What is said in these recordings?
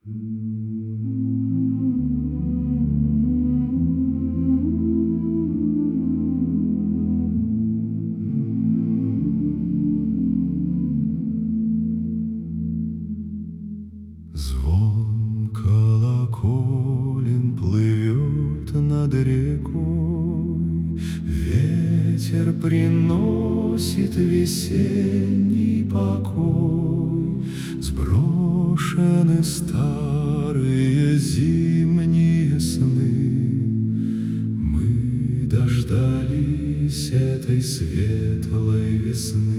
Звон колоколен плывет над рекой, ветер приносит весенний покой. Сброшены старые зимние сны, мы дождались этой светлой весны.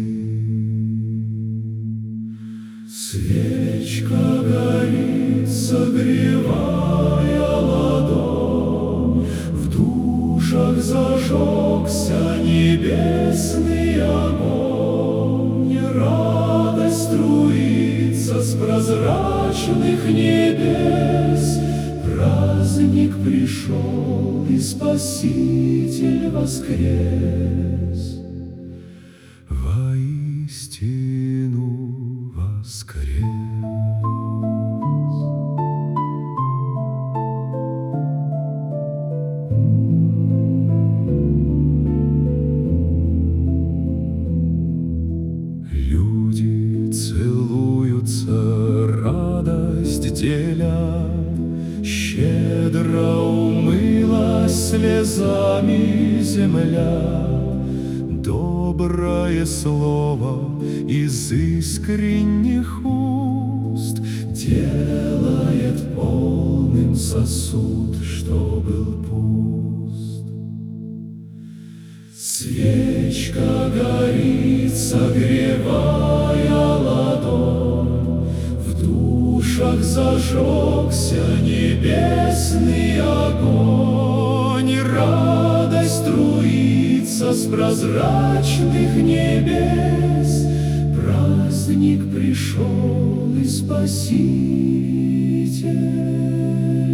Свечка горит, согревая ладонь, в душах зажегся небесный огонь. Радость струится с прозрачных небес, праздник пришел и Спаситель воскрес. Воистину воскрес. Люди целуются, радость деля, щедро умылась слезами земля. Доброе слово из искренних уст делает полным сосуд, что был пуст. Свечка горит, согревая ладонь, в душах зажегся небесный огонь. Радость струится с прозрачных небес, праздник пришел и Спаситель